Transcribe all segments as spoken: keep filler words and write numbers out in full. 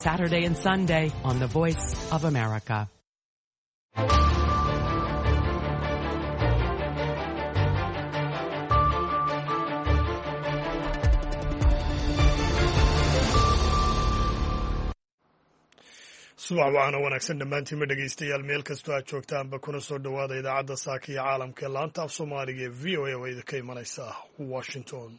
Saturday and Sunday on The Voice of America. subax waxaana wanaagsan dhammaantiinma dhegaystayaal meel kastoo aad joogtaanba kuna soo dhowaada idaacadda saaka iyo caalamka ee laanta af soomaaliga ee v o a oo idinka imanaysa washington.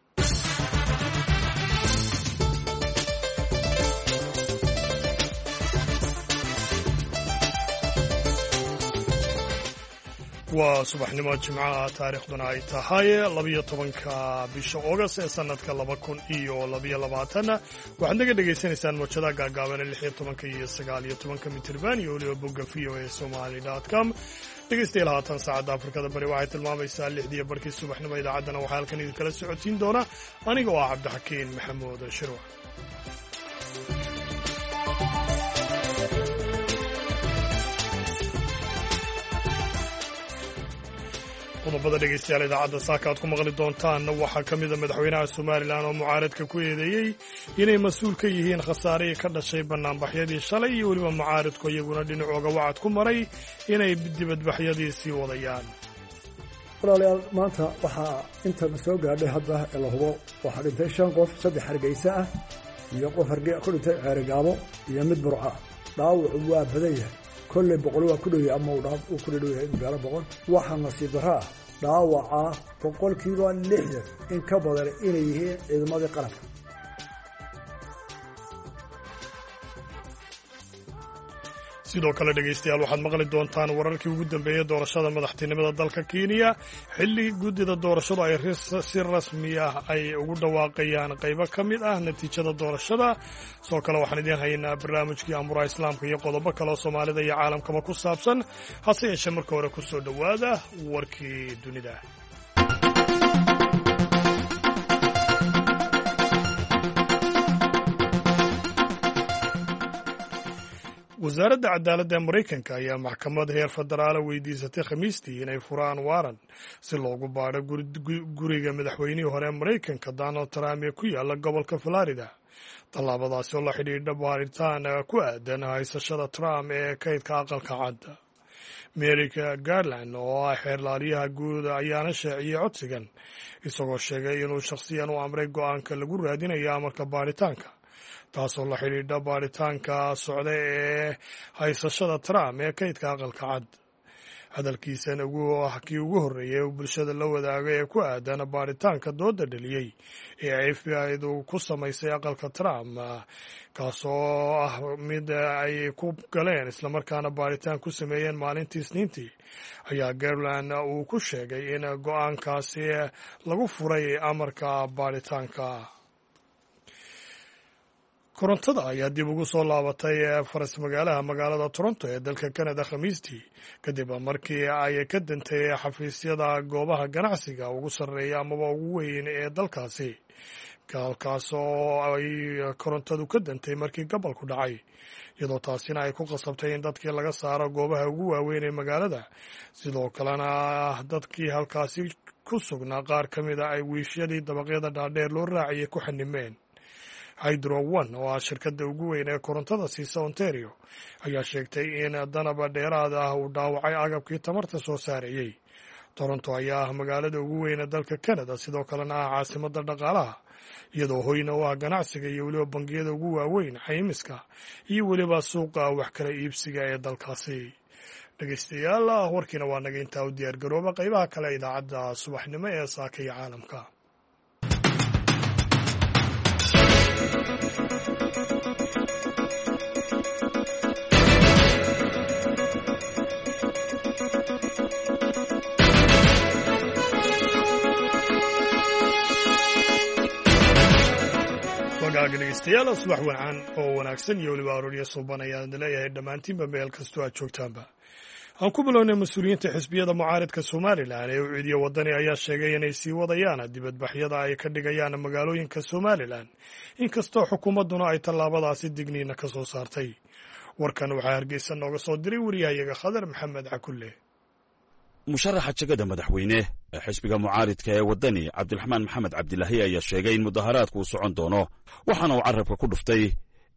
waa subaxnimo jimcaha taariikhduna ay tahay labiyo tobanka bisha oogast ee sanadka laba kun iyo labiyo labaatanna waxaad naga dhegaysanaysaan mawjadaha gaagaabane lix iyo tobanka iyo sagaal iyo tobanka mitirban iyo weliba bogga v o a somali dot com dhegaystayaal haatan saacadda afrikada bari waxay tilmaamaysaa lixdiiyo barkii subaxnimo idaacaddana waxaa halkan idinkala socodsiin doona aniga oo ah cabdixakiin maxamuud shirwac. qodobada dhegaystayaal idaacadda saaka aad ku maqli doontaanna waxaa ka mida madaxweynaha somalilan oo mucaaradka ku eedeeyey inay mas-uul ka yihiin khasaarihii ka dhashay bannaanbaxyadii shalay iyo weliba mucaaradku iyaguna dhinacooga wacad ku maray inay dibadbaxyadii sii wadayaan. walaalayaal maanta waxaa intana soo gaadhay hadda ee la hubo waxaa dhintay shan qof, saddex hargeysa ah iyo qof ku dhintay ceerigaabo iyo mid burca. dhaawacu waa badan yahay, kolley boqol waa ku dhow yahay ama uu ku dhow yahay magaalo boqol. waxaa nasiib darro ah dhaawaca boqolkiiba lixdan in ka badan inay yihiin ciidamadii qaranka. sidoo kale dhegaystayaal waxaad maqli doontaan wararkii ugu dambeeyey doorashada madaxtinimada dalka kenya xilli guddida doorashadu ay si rasmi ah ay ugu dhawaaqayaan qaybo ka mid ah natiijada doorashada. sidoo kale waxaan idiin haynaa barnaamijkii amuraha islaamka iyo qodobo kaleoo soomaalida iyo caalamkaba ku saabsan. hase yeeshee marka hore ku soo dhowaada warkii dunida. wasaaradda cadaaladda ee maraykanka ayaa maxkamad heer federaala weydiisatay khamiistii inay furaan waaran si loogu baadho guriga madaxweynihii hore ee maraykanka donald trump ee ku yaala gobolka florida. tallaabadaasi oo la xidhiidha baaritaan ku aadan haysashada trump ee kaydka aqalka cad. merrick garland oo ah xeerlaaliyaha guud ayaana shaaciyey codsigan isagoo sheegay inuu shakhsiyan u amray go'aanka lagu raadinayo amarka baaritaanka taasoo la xidhiidha baaritaanka socda ee haysashada trump ee kaydka aqalka cad. hadalkiisan kii ugu horreeyay uu bulshada la wadaago ee ku aadan baaritaanka dooda dhaliyey ee f b i-du ku samaysay aqalka trump kaasoo ah mid ay ku galeen islamarkaana baaritaan ku sameeyeen maalintii isniintii ayaa garland uu ku sheegay in go'aankaasi lagu furay amarka baaritaanka. korontada ayaa dib ugu soo laabatay faras magaalaha magaalada toronto ee dalka canada khamiistii kadib markii ay ka dantay xafiisyada goobaha ganacsiga ugu sarreeya amaba ugu weyn ee dalkaasi halkaas oo ay korontadu ka dantay markii gobolku dhacay, iyadoo taasina ay ku qasabtay in dadkii laga saaro goobaha ugu waaweyn ee magaalada. sidoo kalena dadkii halkaasi ku sugnaa qaar ka mid a ay wiishyadii dabaqyada dhaadheer loo raaciyay ku xanimeen. hydro one oo ah shirkadda ugu weyn ee korontada siisa ontario ayaa sheegtay in danaba dheeraad ah uu dhaawacay agabkii tamarta soo saarayey. toronto ayaa ah magaalada ugu weyn ee dalka canada, sidoo kalena ah caasimadda dhaqaalaha, iyadoo hoyna u ah ganacsiga iyo weliba bangiyada ugu waaweyn, caymiska iyo weliba suuqa wax kala iibsiga ee dalkaasi. dhegaystayaal warkiina waa naga intaa u diyaar garooba qaybaha kale idaacadda subaxnimo ee saaka iyo caalamka. wagaaga dhegaystayaal subax wacan oo wanaagsan iyo weliba aroorya suuban ayaan leeyahay dhammaantiinba meel kastoo aad joogtaanba. aan ku bilownay mas-uuliyiinta xisbiyada mucaaridka somalilan ee u ciidiya waddani ayaa sheegay inay sii wadayaan dibadbaxyada ay ka dhigayaan magaalooyinka somalilan inkastoo xukuumadduna ay tallaabadaasi digniina ka soo saartay. warkan waxaa hargeysa nooga soo diray wariyahayaga khadar maxamed cakulle. musharaxa jegada madaxweyne ee xisbiga mucaaridka ee waddani cabdiraxmaan maxamed cabdilaahi ayaa sheegay in mudaharaadku uu socon doono, waxaana uu carrabka ku dhuftay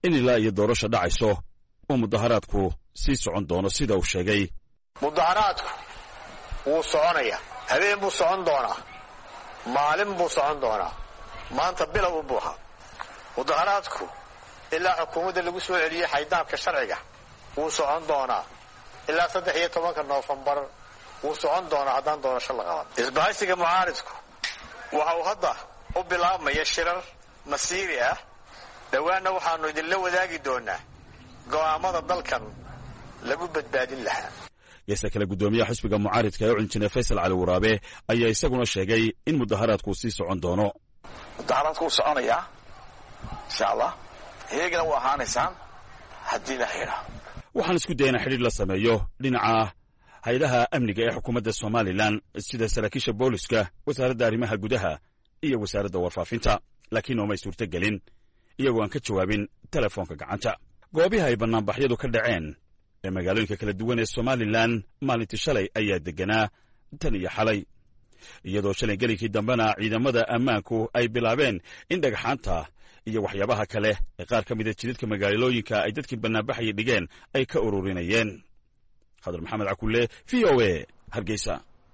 in ilaa iyo doorasho dhacayso oo mudaharaadku sii socon doono sida uu sheegay. mudaharaadku wuu soconaya, habeen buu socon doonaa, maalin buu socon doonaa, maanta bilow u buuxa. mudaharaadku ilaa xukuumadda lagu soo celiyey xaydaabka sharciga wuu socon doonaa, ilaa saddex iyo tobanka noofembar wuu socon doonaa haddaan doorasho la qaban. isbahaysiga mucaaridku waxa uu hadda u bilaabmaya shirar masiiri ah. dhowaanna waxaannu idinla wadaagi doonaa go'aamada dalkan lagu badbaadin lahaa. geesta kale guddoomiyaha xisbiga mucaaridka ee injineer faysal cali waraabe ayaa isaguna sheegay in mudaharaadku sii socon doono. mudaharaadku wuu soconayaa insha allah, iyagana u ahaanaysaan haddii la xidha. waxaan isku dayaynaa xidhiir la sameeyo dhinaca hay-adaha amniga ee xukuumadda somalilan sida saraakiisha booliska, wasaaradda arrimaha gudaha iyo wasaaradda warfaafinta, laakiin oomay suurtogelin iyagoo aan ka jawaabin telefoonka gacanta. goobihi ay bannaanbaxyadu ka dhaceen ee magaalooyinka kala duwan ee somalilan maalintii shalay ayaa degganaa tan iyo xalay, iyadoo shalay gelinkii dambena ciidamada ammaanku ay bilaabeen in dhagxaanta iyo waxyaabaha kale ee qaar ka mida jidadka magaalooyinka ay dadkii bannaanbaxaya dhigeen ay ka ururinayeen. khadar maxamed cakulle, v o a, hargeysa.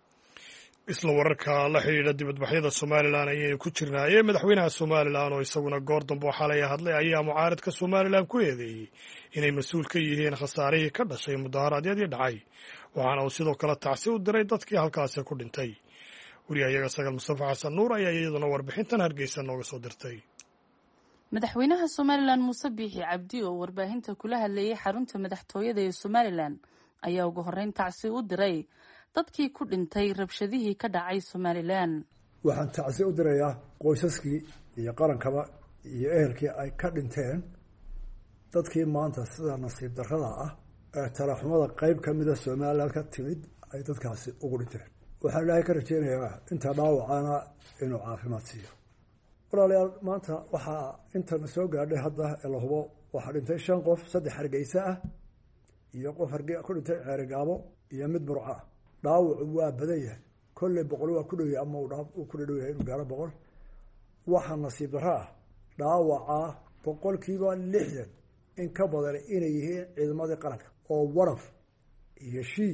isla wararka la xidhiidha dibadbaxyada somalilan ayaynu ku jirnaaye madaxweynaha somalilan oo isaguna goor dambe oo xalay hadlay ayaa mucaaridka somalilan ku eedeeyey inay mas-uul ka yihiin khasaarihii ka dhashay mudaharaadyadii dhacay, waxaana uu sidoo kale tacsi u diray dadkii halkaasi ku dhintay. wariyahayaga sagal mustafa xasan nuur ayaa iyaduna warbixintan hargeysa nooga soo dirtay. madaxweynaha somalilan muuse biixi cabdi oo warbaahinta kula hadlayay xarunta madaxtooyada ee somalilan ayaa ugu horreyn tacsi u diray dadkii ku dhintay rabshadihii ka dhacay somalilan. waxaan tacsi u dirayaa qoysaskii iyo qarankaba iyo ehelkii ay ka dhinteen dadkii maanta sida nasiib darrada ah ee talaxumada qayb ka mida somalilan ka timid ay dadkaasi ugu dhinteen. waxaan ilaahay ka rajeynayaa inta dhaawacana inuu caafimaad siiyo. walaalayaal, maanta waxaa intana soo gaadhay hadda ee la hubo waxaa dhintay shan qof, saddex hargeysa ah iyo qof harge ku dhintay ceerigaabo iyo mid burco ah. dhaawacu waa badan yahay, kolley boqol waa ku dhowyahay ama uu ku dhadhow yahay inuu gaaro boqol. waxaa nasiib darro ah dhaawaca boqolkiiba lixdan in ka badan inay yihiin ciidamadii qaranka oo waraf iyo shiid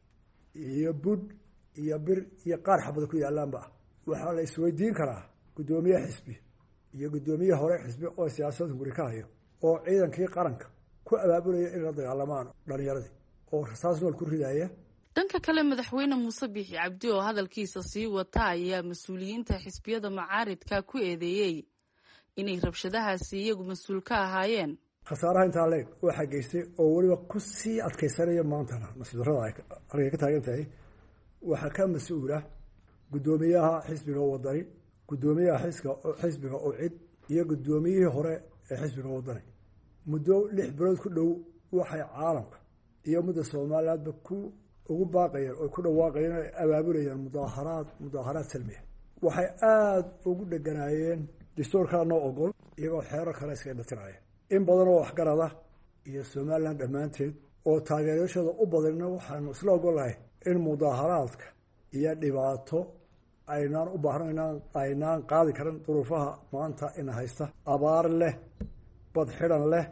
iyo budh iyo bir iyo qaar xabada ku yaalaanba ah. waxaa la isweydiin karaa guddoomiye xisbi iyo guddoomiye hore xisbi oo siyaasadda guri ka hayo oo ciidankii qaranka ku abaabulaya in la dagaalamaan dhalinyaradii oo rasaas nool ku ridaya. dhanka kale madaxweyne muuse biixi cabdi oo hadalkiisa sii wata ayaa mas-uuliyiinta xisbiyada mucaaridka ku eedeeyey inay rabshadahaasi iyagu mas-uul ka ahaayeen. khasaaraha intaa leeg waxaa geystay oo weliba ku sii adkaysanaya maantana nasiib darrada halkay ka taagan tahay. waxaa ka mas-uula guddoomiyaha xisbiga wadani, guddoomiyaha xisbiga oo cid iyo guddoomiyihii hore ee xisbiga wadani. muddo lix bilood ku dhow waxay caalamka iyo mudda somalilandba ku ugu baaqayeen oo ku dhawaaqayeen ay abaabulayeen mudaharaad mudaharaad salmiya. waxay aada ugu dheganaayeen dastuurkaa noo ogol iyagoo xeerar kale iska indhatiraayeen. in badan oo waxgarada iyo somaliland dhammaanteed oo taageerashada u badanna waxaanu isla ogolahay in mudaharaadka iyo dhibaato aynaan u baahno inaan aynaan qaadi karin duruufaha maanta ina haysta. abaar leh, bad xidhan leh,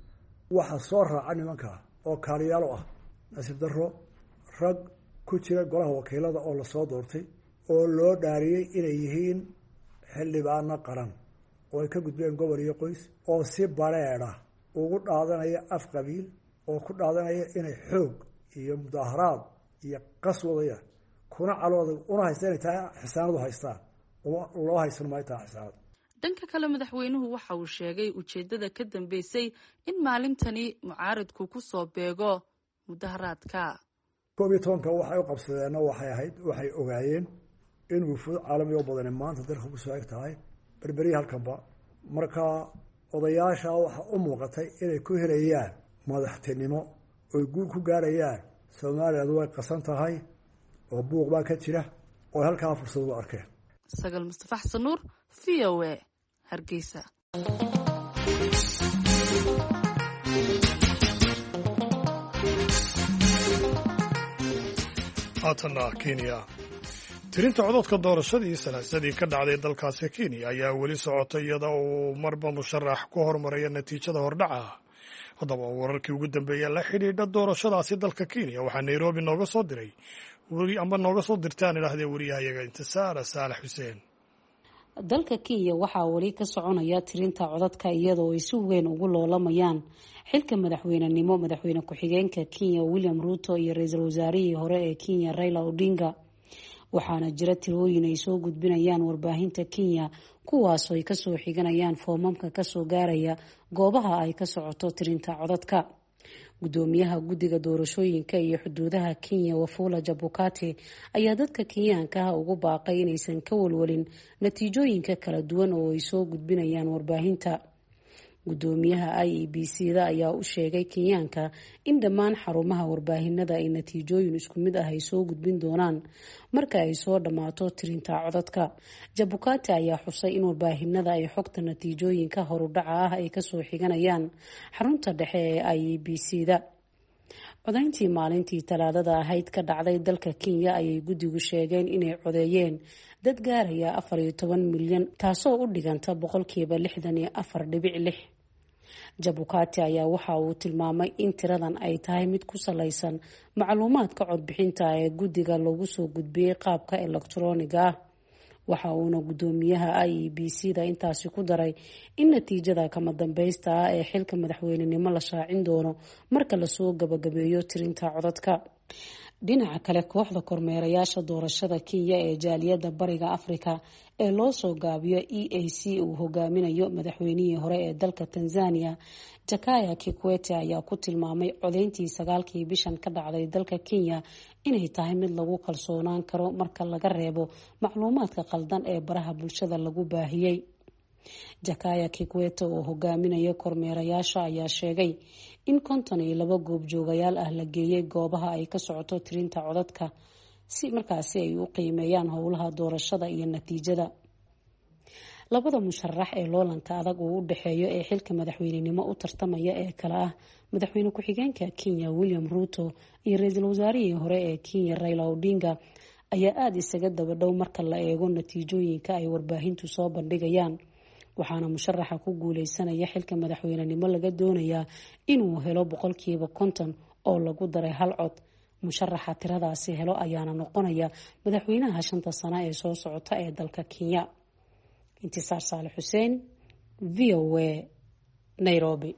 waxa soo raaca nimanka oo kaaliyaalo ah nasiib darro rag ku jira golaha wakiilada oo lasoo doortay oo loo dhaariyey inay yihiin xildhibaano qaran oo ay ka gudbeen gobol iyo qoys oo si bareedha ugu dhaadanaya af qabiil oo ku dhaadanaya inay xoog iyo mudaharaad iyo qas wadayaan kuna calooda una haysta inay tahay xisaanadu haystaan loo haysan maayo tahay xisaanad. dhanka kale madaxweynuhu waxa uu sheegay ujeeddada ka dambeysay in maalintani mucaaridku ku soo beego mudaharaadka. koob iyo tobanka waxay u qabsadeenna waxay ahayd waxay ogaayeen in wufuud caalami oo badani maanta dalka ku soo eg tahay berberyi halkanba. marka odayaasha waxaa u muuqatay inay ku helayaan madaxtinimo oy guul ku gaarayaan. somaliland way qasan tahay oo buuq baa ka jira oo halkaa fursad ugu arkeen. sagal mustafa xasan nuur, v o a, hargeysa. haatanna kenya tirinta codadka doorashadii salaasadii ka dhacday dalkaasi Kenya ayaa weli socotay iyada oo marba musharax ku hormaraya natiijada hordhaca. haddaba wararkii ugu dambeeyay la xidhiidha doorashadaasi dalka Kenya waxaa Nairobi nooga soo diray wari amba nooga soo dirtaan ilaahdee wariyahayaga Intisaara Saalax Xuseen. dalka Kenya waxaa weli ka soconaya tirinta codadka iyadoo ay si weyn ugu loolamayaan xilka madaxweynenimo madaxweyne ku-xigeenka Kenya William Ruto iyo ra'iisul wasaarihii hore ee Kenya Raila Odinga. waxaana jira tirooyin ay soo gudbinayaan warbaahinta Kenya kuwaas oo ay kasoo xiganayaan foomamka kasoo gaaraya goobaha ay ka socoto tirinta codadka. gudoomiyaha guddiga doorashooyinka iyo xuduudaha Kenya Wafula Chebukati ayaa dadka Kenyaanka ah ugu baaqay inaysan ka walwalin natiijooyinka kala duwan oo ay soo gudbinayaan warbaahinta. gudoomiyaha I E B C da ayaa u sheegay Kenyaanka in dhammaan xarumaha warbaahinada ay natiijooyin isku mid ah ay soo gudbin doonaan marka ay soo dhammaato tirinta codadka. Chebukati ayaa xusay in warbaahinada ay xogta natiijooyinka horudhaca ah ay kasoo xiganayaan xarunta dhexe ee I E B C da. codayntii maalintii talaadada ahayd ka dhacday dalka Kenya ayay guddigu sheegeen inay codeeyeen dad gaaraya afar iyo toban milyan taasoo u dhiganta boqolkiiba lixdan iyo afar dhibic lix. Chebukati ayaa waxa uu tilmaamay in tiradan ay tahay mid ku salaysan macluumaadka codbixinta ee guddiga lagu soo gudbiyey qaabka elektarooniga ah. waxa uuna gudoomiyaha I E B C da intaasi ku daray in natiijada kama dambaysta ah ee xilka madaxweynenimo la shaacin doono marka lasoo gabagabeeyo tirinta codadka. dhinaca kale kooxda kormeerayaasha doorashada Kenya ee jaaliyadda bariga Afrika ee loo soo gaabiyo E A C uu hogaaminayo madaxweynihii hore ee dalka Tanzania Jakaya Kikwete ayaa ku tilmaamay codeyntii sagaalkii bishan ka dhacday dalka Kenya inay tahay mid lagu kalsoonaan karo marka laga reebo macluumaadka qaldan ee baraha bulshada lagu baahiyey. Jakaya Kikwete oo hogaaminaya kormeerayaasha ayaa sheegay in konton iyo laba goob joogayaal ah la geeyay goobaha ay ka socoto tirinta codadka si markaasi ay u qiimeeyaan howlaha doorashada iyo natiijada. labada musharax ee loolanka adag uu u dhaxeeyo ee xilka madaxweynenimo u tartamaya ee kala ah madaxweyne ku-xigeenka Kenya William Ruto iyo ra'iisul wasaarihii hore ee Kenya Raila Odinga ayaa aad isaga daba dhow marka la eego natiijooyinka ay warbaahintu soo bandhigayaan. waxaana musharaxa ku guuleysanaya xilka madaxweynenimo laga doonayaa inuu helo boqolkiiba konton oo lagu daray hal cod. musharaxa tiradaasi helo ayaana noqonaya madaxweynaha shanta sano ee soo socota ee dalka Kenya. Intisaar Saalax Xuseen, V O A, Nairobi.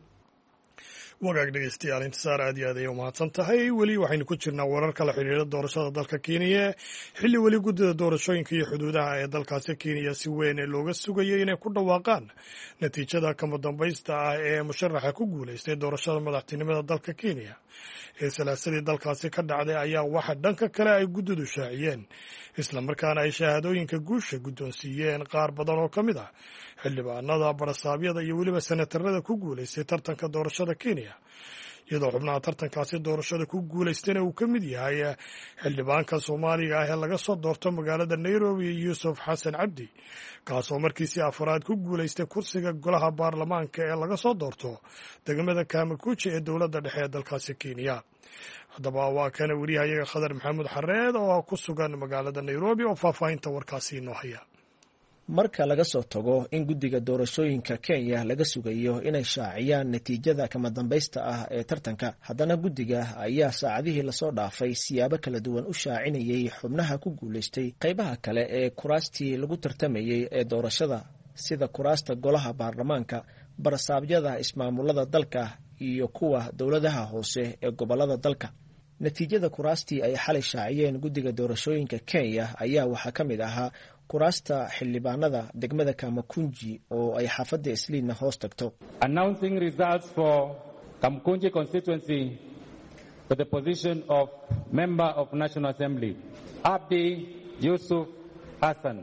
wagaag dhegeystayaal Intisaar aad iyo aad ayay u mahadsan tahay. weli waxaynu ku jirnaa warar kala xiriira doorashada dalka Kenya xilli weli guddida doorashooyinka iyo xuduudaha ee dalkaasi Kenya si weyn looga sugayay inay ku dhawaaqaan natiijada kama dambaysta ah ee musharaxa ku guuleystay doorashada madaxtinimada dalka Kenya ee salaasadii dalkaasi ka dhacday ayaa waxa dhanka kale ay guddidu shaaciyeen isla markaana ay shahaadooyinka guusha guddoonsiiyeen qaar badan oo ka mid ah xildhibaanada barasaabyada iyo weliba senatarada ku guuleystay tartanka doorashada Kenya iyadoo xubnaha tartankaasi doorashada ku guuleystayna uu ka mid yahay xildhibaanka Soomaaliga ah ee laga soo doorto magaalada Nairobi Yuusuf Xasan Cabdi kaasoo markiisii afraad ku guuleystay kursiga golaha baarlamaanka ee laga soo doorto degmada Kamakuji ee dowladda dhexe ee dalkaasi Kenya. haddaba waa kana wariyahayaga Khadar Maxamuud Xareed oo ku sugan magaalada Nairobi oo faahfaahinta warkaasi inoo haya. marka laga soo tago in guddiga doorashooyinka Kenya laga sugayo inay shaaciyaan natiijada kama dambaysta ah ee tartanka, haddana guddiga ayaa saacadihii lasoo dhaafay siyaabo kala duwan u shaacinayay xubnaha ku guuleystay qaybaha kale ee kuraastii lagu tartamayay ee doorashada sida kuraasta golaha baarlamaanka, barasaabyada ismaamulada dalka iyo kuwa dowladaha hoose ee gobolada dalka. natiijada kuraastii ay xalay shaaciyeen guddiga doorashooyinka Kenya ayaa waxaa ka mid ahaa kuraasta xildhibaanada degmada Kamakunji oo ay xaafadda Isliina hoos tagto. Announcing results for Kamakunji constituency for the position of member of National Assembly, Abdi Yusuf Hassan.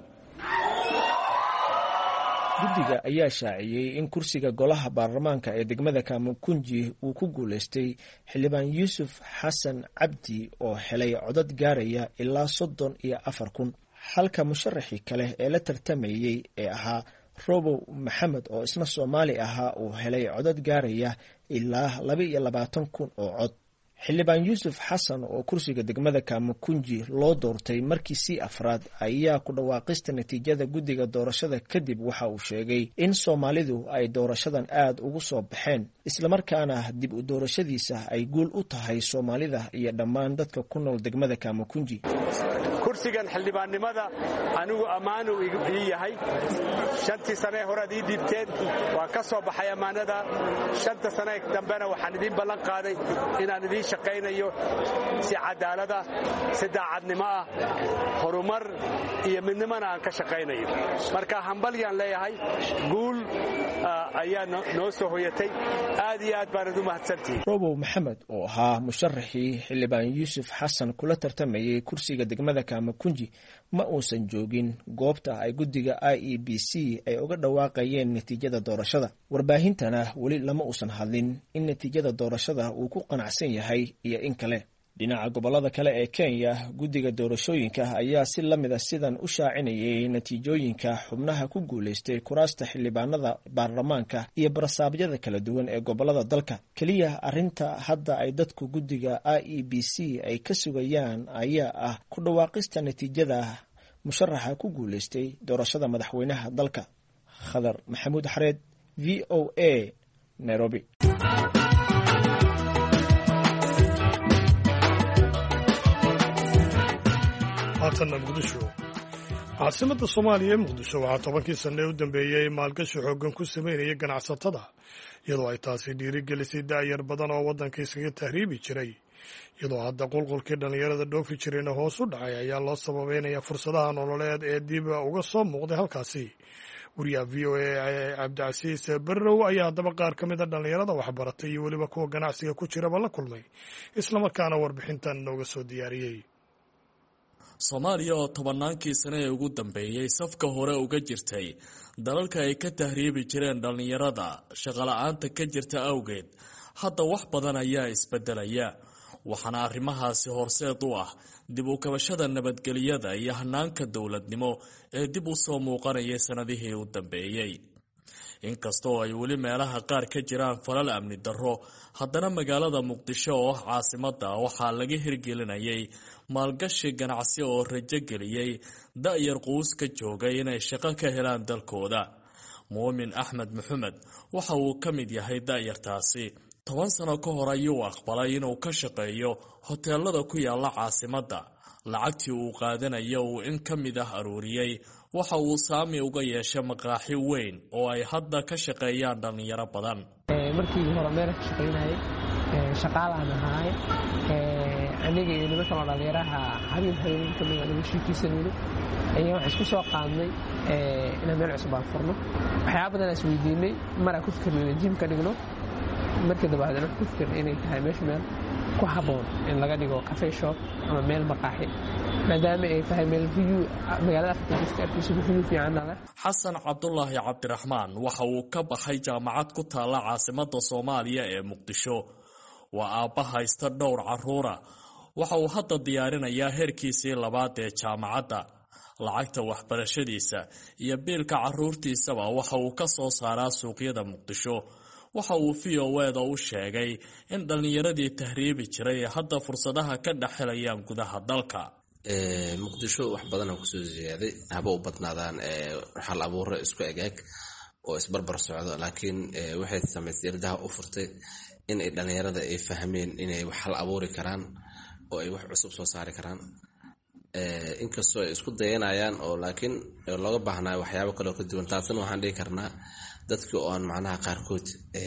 guddiga ayaa shaaciyey in kursiga golaha baarlamaanka ee degmada Kamakunji uu ku guuleystay xildhibaan Yuusuf Xasan Cabdi oo helay codad gaaraya ilaa soddon iyo afar kun. halka musharaxii kale ee la tartamayay ee ahaa Robow Maxamed oo isna Soomaali ahaa uu helay codad gaaraya ilaa laba iyo labaatan kun oo cod. xildhibaan yuusuf xasan oo kursiga degmada Kamukunji loo doortay markii si afraad ayaa ku dhawaaqista natiijada guddiga doorashada kadib waxa uu sheegay in Soomaalidu ay doorashadan aad ugu soo baxeen isla markaana dib u doorashadiisa ay guul u tahay Soomaalida iyo dhammaan dadka ku nool degmada Kamukunji. kursigan xildhibaannimada anigu ammaanu ii yahay shantii sane hore ii diibteen waa ka soo baxay ammaanada shanta sane dambena waxaan idin ballan qaaday inaan idin shaqaynayo si cadaalada si daacadnimo ah horumar iyo midnimana aan ka shaqaynayo marka hambalyaan leeyahay guul ayaa noo soo hoyatay aad iyo aad baan u mahadsantihiin. Robow Maxamed oo ahaa musharaxii xildhibaan Yuusuf Xasan kula tartamayay kursiga degmada Kamukunji ma uusan joogin goobta ay guddiga I E B C ay uga dhawaaqayeen natiijada doorashada. Warbaahintana weli lama uusan hadlin in natiijada doorashada uu ku qanacsan yahay iyo in kale. dhinaca gobolada kale ee Kenya guddiga doorashooyinka ayaa si lamid ah sidan u shaacinayay natiijooyinka xubnaha ku guuleystay kuraasta xildhibaanada baarlamaanka iyo barasaabyada kala duwan ee gobolada dalka. kaliya arinta hadda ay dadku guddiga I E B C ay ka sugayaan ayaa ah ku dhawaaqista natiijada musharaxa ku guuleystay doorashada madaxweynaha dalka. Khadar Maxamuud Xareed, V O A, Nairobi. haatanna muqdisho caasimada Soomaaliya ee Muqdisho waxaa tobankii sano u dambeeyay maalgashi xooggan ku sameynaya ganacsatada iyadoo ay taasi dhiirigelisay daayar badan oo waddanka iskaga tahriibi jiray iyadoo hadda qulqulkii dhalinyarada dhoofi jirayna hoos u dhacay ayaa loo sababeynaya fursadaha nololeed ee dib uga soo muuqday halkaasi. wariyaha V O A Cabdicasiis Barrow ayaa haddaba qaar ka mid a dhalinyarada waxbaratay iyo weliba kuwa ganacsiga ku jiraba la kulmay islamarkaana warbixintan nooga soo diyaariyey. Soomaaliya oo tobannaankii sano ee ugu dambeeyay safka hore uga jirtay dalalka ay ka tahriibi jireen dhalinyarada shaqo-la'aanta ka jirta awgeed hadda wax badan ayaa isbedelaya waxaana arrimahaasi horseed u ah dib u kabashada nabadgelyada iyo hanaanka dowladnimo ee dib u soo muuqanaya sanadihii u dambeeyay. inkastoo ay weli meelaha qaar ka jiraan falal amni darro haddana magaalada Muqdisho oo ah caasimadda waxaa laga hirgelinayay maalgashi ganacsi oo rajo geliyay da'yar quus ka joogay inay shaqo ka helaan dalkooda. Muumin Axmed Maxamed waxa uu ka mid yahay da'yartaasi. toban sano ka hor ayuu aqbalay inuu ka shaqeeyo hoteelada ku yaala caasimadda. lacagtii uu qaadanayo uu in ka mid ah aruuriyay waxa uu saami uga yeeshay maqaaxi weyn oo ay hadda ka shaqeeyaan dhalinyaro badan. markii hore meel ka shaqeynayay shaqaalaan ahaay aniga iyo nimanka dhalinyaraha habeen habeen ka mid ah noloshiisanayno ayaa wax isku soo qaadnay inaan meel cusub aan furno waxyaabo badan is weydiinay mara ku fikirnay jimka dhigno markii dabadeed ku fikirnay inay tahay meesha meel ku haboon in laga dhigo cafe shop ama meel maqaaxi maadaama ay tahay meel view magaalada Afrika view fiican leh. Xasan Cabdullaahi Cabdiraxmaan waxa uu ka baxay jaamacad ku taala caasimadda Soomaaliya ee Muqdisho. waa aabba haysta dhowr carruura waxa uu hadda diyaarinayaa heerkiisii labaad ee jaamacadda. lacagta waxbarashadiisa iyo biilka carruurtiisaba waxa uu ka soo saaraa suuqyada Muqdisho. waxa uu V O A-da u sheegay in dhalinyaradii tahriibi jiray hadda fursadaha ka dhaxelayaan gudaha dalka. Muqdisho wax badan ku soo ziyaaday haba u badnaadaan hal abuur isku egaag oo isbarbar socdo laakiin waxay samaysay irdaha u furtay in ay dhalinyarada ay fahmeen inay wax hal abuuri karaan oo ay wax cusub soo saari karaan. inkastoo ay isku dayanayaan oo laakiin looga baahnaa waxyaabo kale oo ka duwan taasna waxaan dhihi karnaa dadka oo aan macnaha qaarkood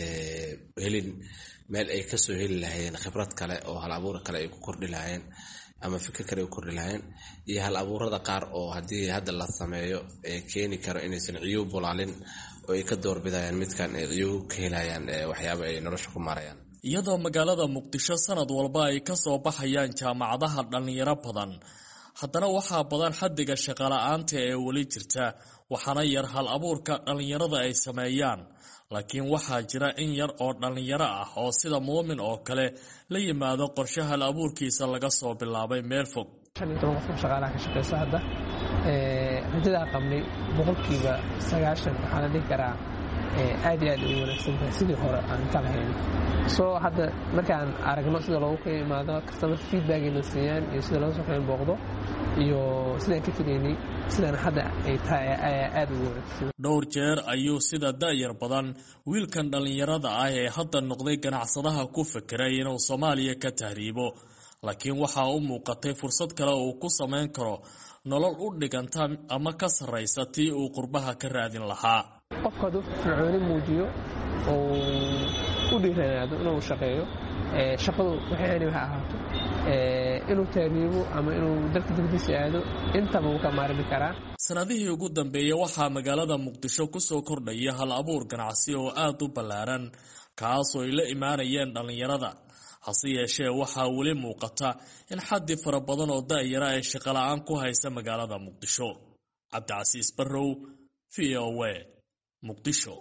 helin meel ay ka soo heli lahaayeen khibrad kale oo hal abuur kale ay ku kordhi lahaayeen ama fikir kale ku kordhi lahaayeen iyo hal abuurada qaar oo haddii hadda la sameeyo ee keeni karo inaysan ciyuu bulaalin oo ay ka doorbidayaan midkan ay ciyuu ka helayaan waxyaabo ay nolosha ku marayaan. iyadoo magaalada Muqdisho sanad walba ay ka soo baxayaan jaamacadaha dhalinyaro badan haddana waxaa badan xaddiga shaqo la'aanta ee weli jirta waxaana yar hal abuurka dhalinyarada ay sameeyaan laakiin waxaa jira in yar oo dhalinyaro ah oo sida Muumin oo kale la yimaado qorshe hal abuurkiisa laga soo bilaabay meel fog. shan iyo toban qof shaqaalaha ka shaqeysa hadda ee rajada qabnay boqolkiiba sagaashan waxaa la dhihi karaa aad iyo aad ugu wanaagsan tahay sidii hore aan ka lahayn soo hadda markaan aragno sida loogu ka imaado customer feedback inay siiyaan iyo sida loo soo qeyn booqdo iyo sidaan ka filaynay sidaan hadda ay tahay aad ugu wanaagsan dhowr jeer ayuu sida da'yar badan wiilkan dhallinyarada ah ee hadda noqday ganacsadaha ku fekeray inuu Soomaaliya ka tahriibo laakiin waxa uu muuqatay fursad kale oo uu ku samayn karo nolol u dhiganta ama ka sarreysa tii uu qurbaha ka raadin lahaa qofka uu fircooni muujiyo oo u dhiiranaado inuu shaqeeyo ee shaqadu waxay aanay waxa ahaato ee inuu tahriibo ama inuu dalka dibadiisa aado intaba uu ka maarmi karaa sanadihii ugu dambeeyay waxaa magaalada Muqdisho ku soo kordhaya hal abuur ganacsi oo aad u ballaaran kaas oo ay la imaanayeen dhalinyarada hase yeeshee waxaa weli muuqata in xaddi fara badan oo da'yara ay shaqo la'aan ku haysa magaalada Muqdisho Cabdicasiis Barrow V O A Muqdisho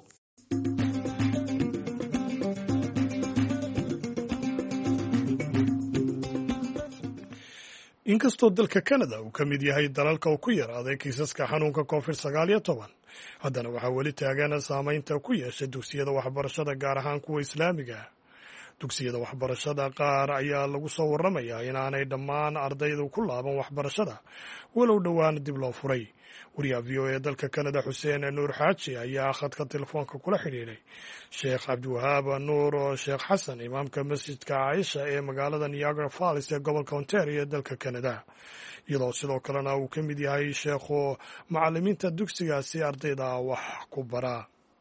inkastoo dalka Canada uu ka mid yahay dalalka uu ku yaraaday kiisaska xanuunka covid sagaal iyo toban haddana waxaa weli taagan saamaynta ku yeeshay dugsiyada waxbarashada gaar ahaan kuwa islaamiga ah dugsiyada waxbarashada qaar ayaa lagu soo warramayaa inaanay dhammaan ardaydu ku laaban waxbarashada walow dhowaan dib loo furay wariyaha v o a dalka Canada Xuseen Nuur Xaaji ayaa khadka telefoonka kula xidhiidhay Sheekh Cabdiwahaab Nuur Sheekh Xasan imaamka masjidka Caaisha ee magaalada Niagara Falls ee gobolka Ontario ee dalka Canada iyadoo sidoo kalena uu ka mid yahay sheekhu macallimiinta dugsigaasi ardayda wax ku bara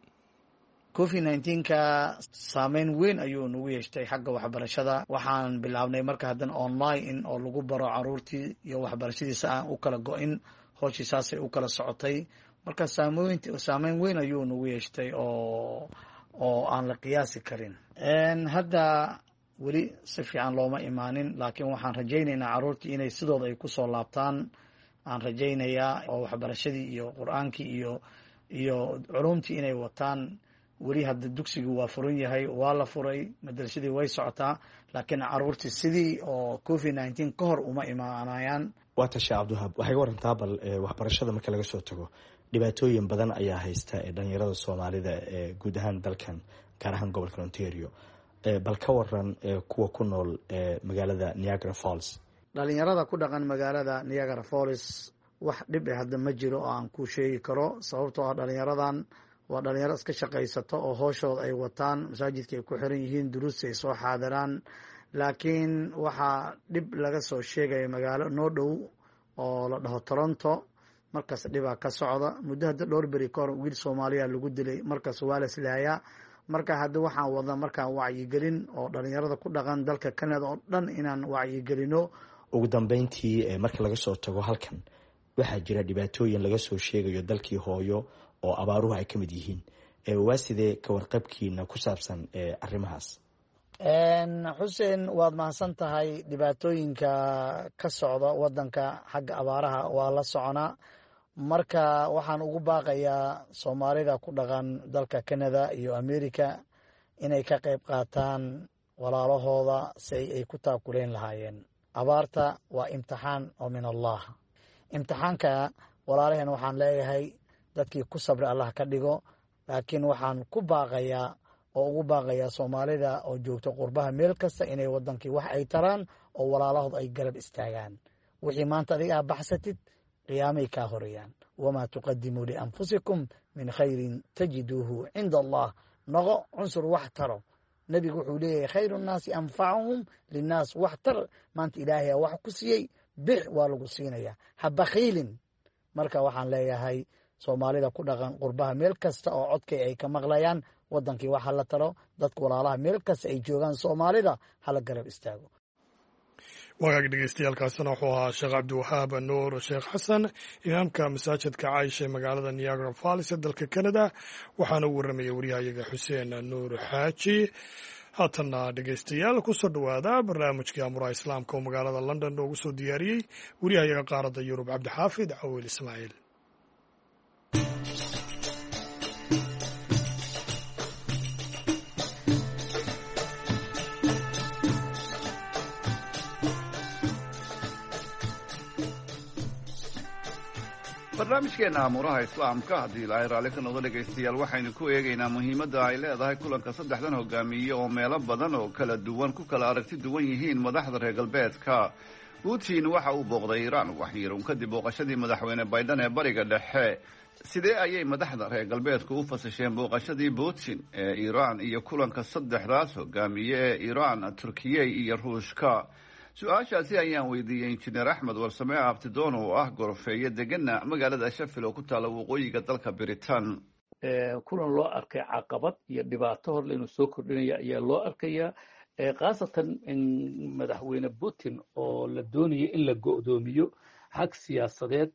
covid nineteen-ka saameyn weyn ayuu nagu yeeshtay xagga waxbarashada waxaan bilaabnay marka haddan online in oo lagu baro caruurtii iyo waxbarashadiisa aan u kala go-in howshiisaasay u kala socotay marka saameyn saameyn weyn ayuu nagu yeeshtay oo oo aan la qiyaasi karin hadda weli si fiican looma imaanin laakiin waxaan rajaynaynaa caruurtii inay sidooda ay kusoo laabtaan aan rajaynayaa oo waxbarashadii iyo qur-aankii iyo iyo culumtii inay wataan weli hadda dugsigu waa furan yahay waa la furay madrasadii way socotaa laakiin caruurtii sidii oo covid nineteen ka hor uma imaanayaan waa tasha Cabdiwahaab waxay warantaa bal waxbarashada marka laga soo tago dhibaatooyin badan ayaa haysta ee dhalinyarada Soomaalida ee guud ahaan dalkan gaar ahaan gobolka Ontario bal ka waran kuwa ku nool magaalada Niagara Falls dhalinyarada ku dhaqan magaalada Niagara Falls wax dhib ah hadda ma jiro oo aan ku sheegi karo sababtoo ah dhalinyaradan waa dhalinyaro iska shaqaysato oo hooshooda ay wataan masaajidka ay ku xiran yihiin duruus ay soo xaadiraan laakiin waxaa dhib laga soo sheegaya magaalo noo dhow oo la dhaho Toronto markaas dhibaa ka socda muddo hadda dhowr beri ka hor wiil Soomaaliya lagu dilay markaas waa la islaayaa marka hadda waxaan wadnaa markaan wacyigelin oo dhalinyarada ku dhaqan dalka Canada oo dhan inaan wacyigelino ugu dambeyntii marka laga soo tago halkan waxaa jira dhibaatooyin laga soo sheegayo dalkii hooyo oo abaaruhu ay ka mid yihiin waa sidee ka warqabkiina ku saabsan arrimahaas xuseen waad mahadsan tahay dhibaatooyinka ka socda wadanka xagga abaaraha waa la soconaa marka waxaan ugu baaqayaa Soomaalida ku dhaqan dalka Canada iyo America inay ka qayb qaataan walaalahooda si ay ku taakuleen lahaayeen abaarta waa imtixaan oo min Allah imtixaanka walaalaheen waxaan leeyahay dadkii ku sabri Allah ka dhigo laakiin waxaan ku baaqayaa oo ugu baaqayaa Soomaalida oo joogto qurbaha meel kasta inay wadankii wax ay taraan oo walaalahood ay garab istaagaan wixii maanta adiga baxsatid qiyaamay ka horayaan wama tuqaddimu li anfusikum min khayrin tajiduhu inda Allah nago unsur wax taro nabigu wuxuu leeyahay khayrun naasi anfa'uhum linnaas wax tar maanta ilaahay wax ku siiyay bir waa lagu siinaya habakhiilin marka waxaan leeyahay Soomaalida ku dhaqan qurbaha meel kasta oo codkay ay ka maqlayaan wadankii waxa la taro dadka walaalaha meel kasta ay joogaan Soomaalida hala garab istaago wagaag dhegeystayaaalkaasina wuxuu ahaa Sheekh Cabdiwahaab Nuur Sheekh Xasan imaamka masaajidka Caaisha ee magaalada Niagara Falls ee dalka Canada waxaana uu warramaya wariyahayaga Xuseen Nuur Xaaji haatana dhegeystayaal ku soo dhawaada barnaamijkii amuraha islaamka oo magaalada London loogu soo diyaariyey wariyahayaga qaaradda Yurub Cabdixaafid Cawil Ismaaciil barnaamijkeena amuuraha islaamka haddii ilaahay raalli ka noqdo dhegaystayaal waxaynu ku eegaynaa muhiimadda ay leedahay kulanka saddexdan hogaamiye oo meelo badan oo kala duwan ku kala aragti duwan yihiin madaxda reer galbeedka. putin waxa uu booqday iiraan waxyiruun kadib booqashadii madaxweyne baydhan ee bariga dhexe. sidee ayay madaxda reer galbeedku u fasasheen booqashadii putin ee iiraan iyo kulanka saddexdaas hogaamiye ee iiraan, turkiye iyo ruushka? su-aashaasi ayaan weydiiyey injineer axmed warsame abtidoon oo ah gorofeeye degana magaalada shafil oo ku taala waqooyiga dalka britain. kulan loo arkay caqabad iyo dhibaato horle inuu soo kordhinaya ayaa loo arkayaa, khaasatan madaxweyne putin oo la doonaya in la go'doomiyo xag siyaasadeed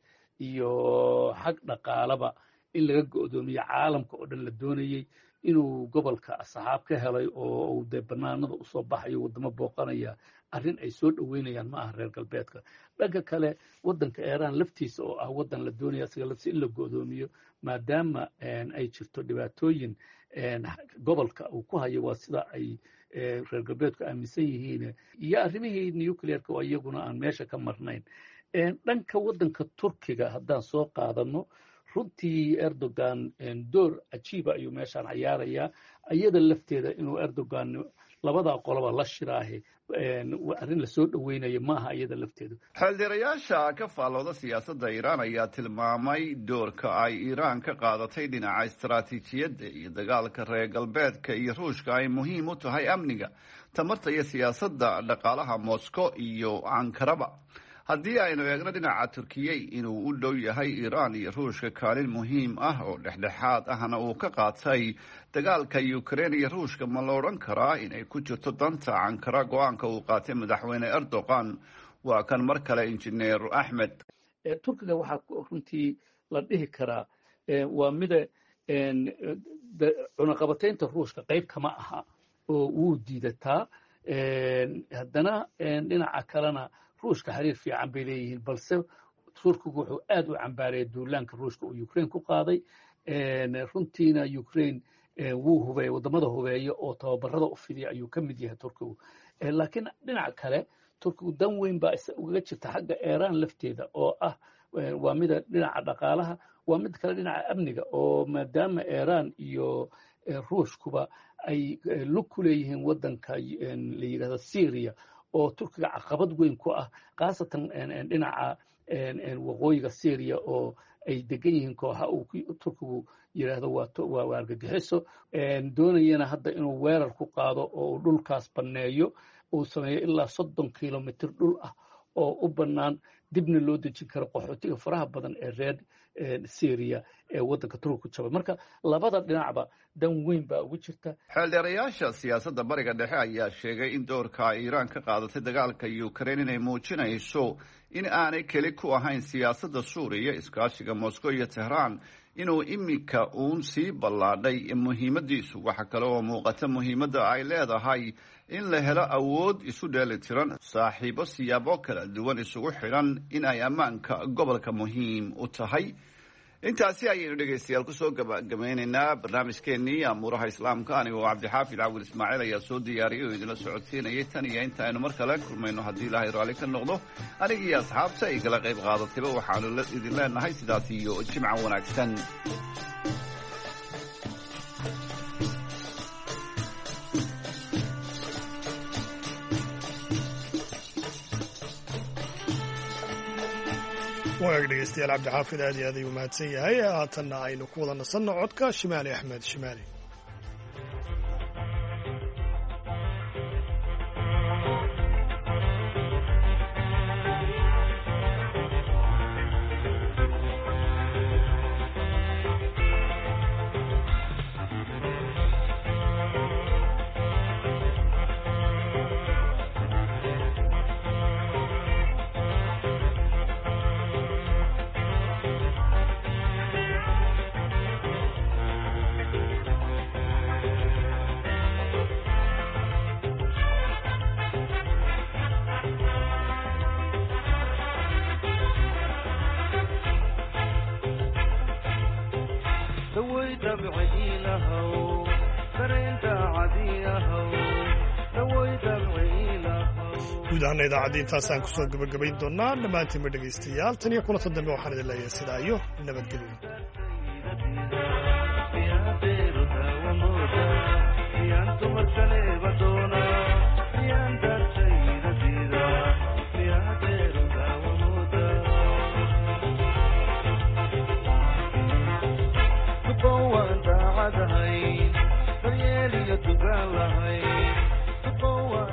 iyo xag dhaqaalaba in laga go'doomiyo caalamka oo dhan la doonayey inuu gobolka asxaab ka helay oo uu dee banaanada usoo baxayo waddamo booqanaya arrin ay soo dhoweynayaan ma aha reer galbeedka. dhanka kale waddanka iiraan laftiisa oo ah waddan la doonaya isaga laftiisa in la go'doomiyo maadaama ay jirto dhibaatooyin gobolka uu ku hayo, waa sida ay reer galbeedku aaminsan yihiin, iyo arrimihii nuclearka oo iyaguna aan meesha ka marnayn. dhanka waddanka turkiga haddaan soo qaadano, runtii erdogan door cajiiba ayuu meeshaan cayaarayaa. iyada lafteeda inuu erdogan labadaa qoloba la shiraahe arrin lasoo dhoweynayo maaha iyada lafteedu. xeeldheerayaasha ka faallooda siyaasadda iiraan ayaa tilmaamay doorka ay iiraan ka qaadatay dhinaca istaraatiijiyadda iyo dagaalka reer galbeedka iyo ruushka ay muhiim u tahay amniga, tamarta iyo siyaasadda dhaqaalaha moscow iyo ankaraba. haddii aynu eegno dhinaca turkiye inuu u dhow yahay iiraan iyo ruushka kaalin muhiim ah oo dhexdhexaad ahna uu ka qaatay dagaalka ukraine iyo ruushka, ma la odhan karaa inay ku jirto danta ankara go-aanka uu qaatay madaxweyne erdogan? waa kan mar kale injineer axmed. turkiga waxaa runtii la dhihi karaa waa mida cunaqabataynta ruushka qayb kama aha oo wuu diidataa, haddana dhinaca kalena ruushka xiriir fiican bay leeyihiin, balse turkigu wuxuu aad u cambaareeyay duulaanka ruushka uu ukraine ku qaaday. runtiina ukraine wuu hubeeyey, waddamada hubeeya oo tababarada u fidiya ayuu ka mid yahay turkigu. laakiin dhinaca kale turkigu dan weyn baa ugaga jirta xagga iiraan lafteeda oo ah waa mida dhinaca dhaqaalaha, waa mid kale dhinaca amniga, oo maadaama iiraan iyo ruushkuba ay lug ku leeyihiin waddanka la yidhahdo syria oo turkiga caqabad weyn ku ah, khaasatan dhinaca waqooyiga syria oo ay degan yihiin kooxa uu turkigu yidhaahdo waa argagixiso, doonayana hadda inuu weerar ku qaado oo dhulkaas banneeyo, uu sameeyo ilaa soddon kilomitr dhul ah oo u bannaan dibna loo dejin karo qaxootiga faraha badan ee reer syria ee waddanka turkiga ku jabay. marka labada dhinacba dan weyn baa ugu jirta. xeeldheerayaasha siyaasadda bariga dhexe ayaa sheegay in doorka ay iiraan ka qaadatay dagaalka ukraine inay muujinayso in aanay keli ku ahayn siyaasadda suuriya, iskaashiga moscow iyo tehraan inuu iminka uun sii ballaadhay muhiimadiisu. waxa kale oo muuqata muhiimadda ay leedahay in la helo awood isu dheeli tiran, saaxiibo siyaabo kala duwan isugu xidhan, in ay ammaanka gobolka muhiim u tahay. intaasi ayaynu dhegaystayaal kusoo gabagabeynaynaa barnaamijkeenii amuuraha islaamka. anigoo cabdixaafid cawil ismaaciil ayaa soo diyaariyay oo idinla socodsiinayay. tan iyo inta aynu mar kale kulmayno haddii ilaahay raalli ka noqdo, anigii asxaabta ay kala qayb qaadatayba waxaanu idin leenahay sidaas iyo jimca wanaagsan. wanaag dhegeystayaal, cabdixaafid aad iyo aad ayuu mahadsan yahay. haatanna aynu ku wada nasanno codka shimaali axmed shimaali. guud ahaana idaacadda intaasaan kusoo gabagabayn doonaa dhammaantiinba dhegaystayaal tan iyo kulanta dambe waxaan idin leeyahay sidaa iyo nabadgelyo.